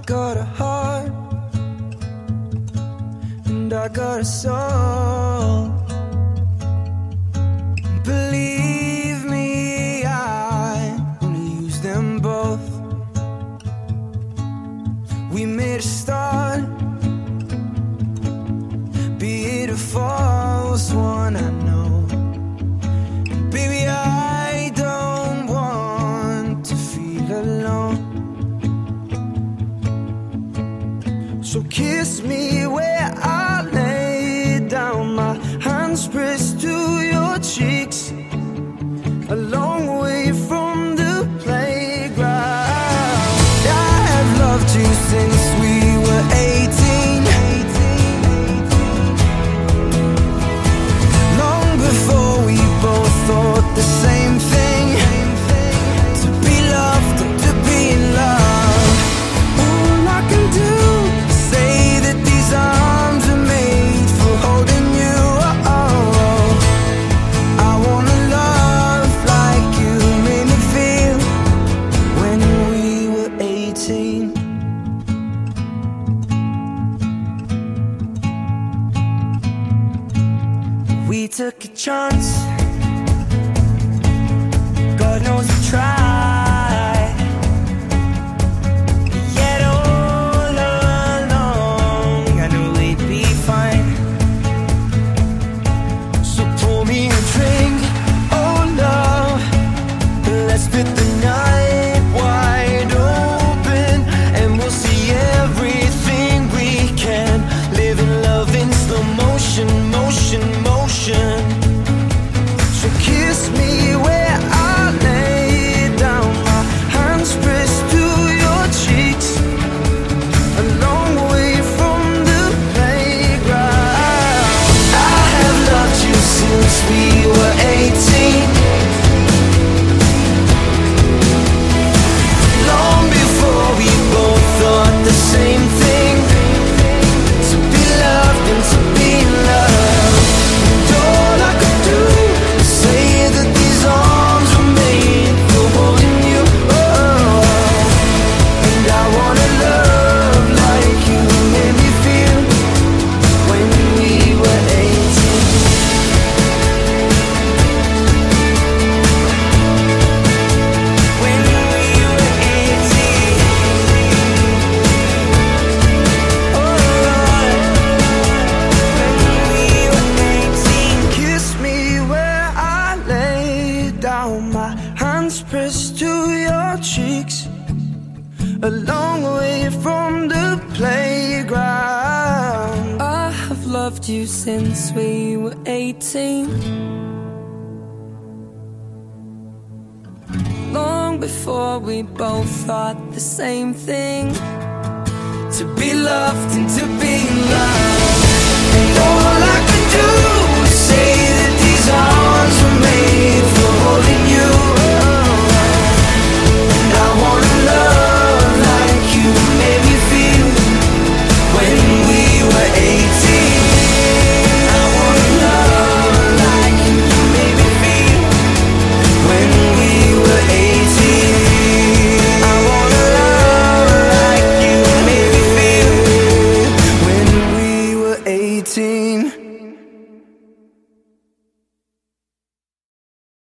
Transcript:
got a heart and I got a soul. Believe me, I wanna use them both. We made a start, be it a false one, I know. And baby, I don't want to feel alone. So kiss me where I lay down, my hands pressed to your cheeks, a long way from the playground. I have loved you since we were 18, long before we both thought the same thing, to be loved and to be in love. All I can do is say that these arms are made for holding you. I wanna love like you made me feel when we were 18. We took a chance, God knows we tried, yet all along I knew we'd be fine. So pour me a drink, oh love, let's split the night wide open, and we'll see everything we can. Live in love in slow motion, motion, motion. So kiss me where I lay down, my hands pressed to your cheeks, a long way from the playground. I have loved you since we were 18, long before we both thought the same thing, to be loved and to be loved. And all I could do is say that these arms were made for holding you. And I wanna love like you made me feel when we were 18. When we were 18. Oh Lord, when we were 18. Kiss me where I lay down, my hands pressed to your cheeks, a long way from the playground. I have loved you since we were 18, long before we both thought the same thing, to be loved and to be loved. And all I could do is say that these arms were made for holding you. And I wanna love like you made me feel when we were 18. I wanna love like you made me feel when we were 18. I wanna love like you made me feel when we were 18.